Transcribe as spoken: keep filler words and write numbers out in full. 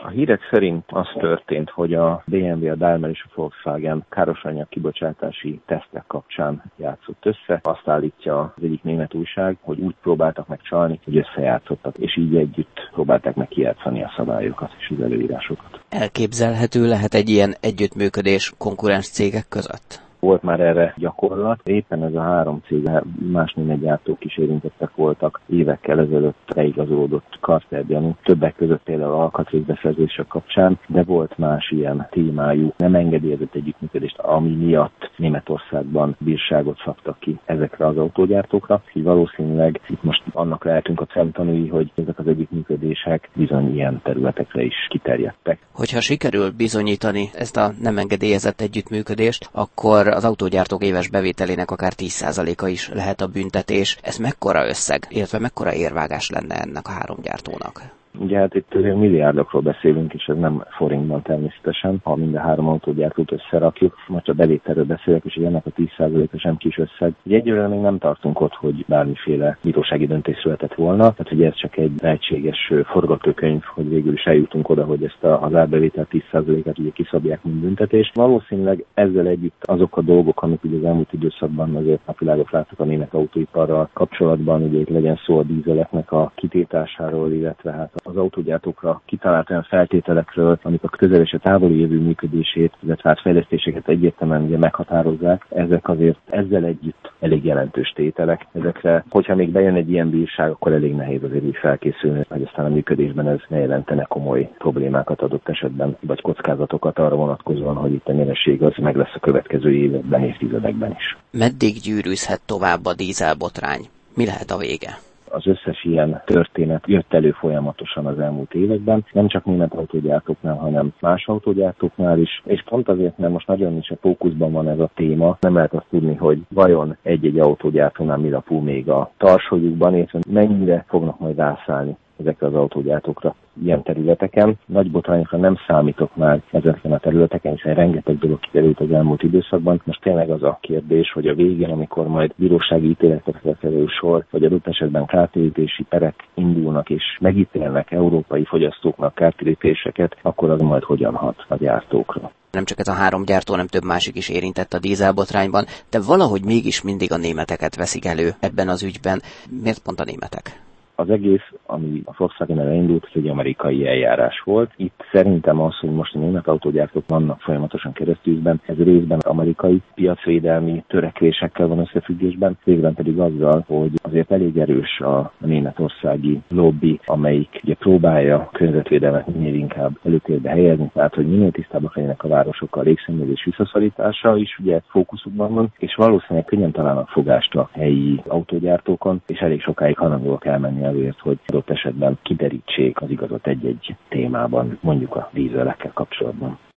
A hírek szerint az történt, hogy a bé em vé, a Daimler és a Volkswagen károsanyag kibocsátási tesztek kapcsán játszott össze. Azt állítja az egyik német újság, hogy úgy próbáltak meg csalni, hogy összejátszottak, és így együtt próbálták meg kijátszani a szabályokat és az előírásokat. Elképzelhető lehet egy ilyen együttműködés konkurens cégek között? Volt már erre gyakorlat. Éppen ez a három cég, más német gyártók is érintettek voltak évekkel ezelőtt beigazolódott kartelgyanú, többek között például alkatrészbeszerzések kapcsán, de volt más ilyen témájú, nem engedélyezett együttműködést, ami miatt Németországban bírságot szabtak ki ezekre az autógyártókra. Így valószínűleg itt most annak lehetünk a szemtanúi, hogy ezek az együttműködések bizony ilyen területekre is kiterjedtek. Hogyha sikerül bizonyítani ezt a nem engedélyezett együttműködést, akkor az autógyártók éves bevételének akár tíz százaléka is lehet a büntetés. Ez mekkora összeg, illetve mekkora érvágás lenne ennek a három gyártónak? Ugye hát itt milliárdokról beszélünk, és ez nem forintban természetesen, ha mind a három autógyártót összerakjuk. Most a bevételről beszélek, és ennek a tíz százaléka sem kis összeg. Ugye egyelőre még nem tartunk ott, hogy bármiféle bírósági döntés született volna, tehát ugye ez csak egy lehetséges forgatókönyv, hogy végül is eljutunk oda, hogy ezt az árbevétel tíz százalékát ugye kiszabják, mint büntetést. Valószínűleg ezzel együtt azok a dolgok, amik ugye az elmúlt időszakban azért napvilágot láttak a német autóiparral kapcsolatban, ugye itt legyen szó a dízeleknek a kitétásáról, illetve hát az autógyártókra kitalált olyan feltételekről, amik a közel és a távoli jövő működését, illetve hát fejlesztéseket egyértelműen ugye meghatározzák. Ezek azért ezzel együtt elég jelentős tételek. Ezekre, hogyha még bejön egy ilyen bírság, akkor elég nehéz azért úgy felkészülni, hogy aztán a működésben ez ne jelentene komoly problémákat adott esetben, vagy kockázatokat arra vonatkozóan, hogy itt a nyereség az meg lesz a következő években, évtizedekben is. Meddig gyűrűzhet tovább a dízelbotrány? Mi lehet a vége? Az összes ilyen történet jött elő folyamatosan az elmúlt években, nem csak német autógyártóknál, hanem más autógyártóknál is, és pont azért, mert most nagyon is a fókuszban van ez a téma, nem lehet azt tudni, hogy vajon egy-egy autógyártónál mi lapul még a tarsolyukban, és mennyire fognak majd rászállni ezekre az autógyártókra ilyen területeken. Nagy botrányokra nem számítok már ezeken a területeken, hiszen rengeteg dolog kiderült az elmúlt időszakban. Most tényleg az a kérdés, hogy a végén, amikor majd bírósági ítéletekre kerül sor, vagy adott esetben kártérítési perek indulnak és megítélnek európai fogyasztóknak kártérítéseket, akkor az majd hogyan hat a gyártókra. Nem csak ez a három gyártó, hanem több másik is érintett a dízelbotrányban, de valahogy mégis mindig a németeket veszik elő ebben az ügyben. Miért pont a németek? Az egész, ami a Volkswagen-el indult, egy amerikai eljárás volt. Itt szerintem az, hogy most a német autógyártók vannak folyamatosan keresztülben, ez részben amerikai piacvédelmi törekvésekkel van összefüggésben, részben pedig azzal, hogy azért elég erős a németországi lobby, amelyik ugye próbálja a környezetvédelmet minél inkább előtérbe helyezni, tehát hogy minél tisztábbak legyenek a városok, a légszennyezés visszaszorítása is ugye fókuszukban van, és valószínűleg könnyen találnak fogást a helyi autógyártókon, és elég sokáig hajlandóak elmenni azért, hogy adott esetben kiderítsék az igazat egy-egy témában, mondjuk a dízelekkel kapcsolatban.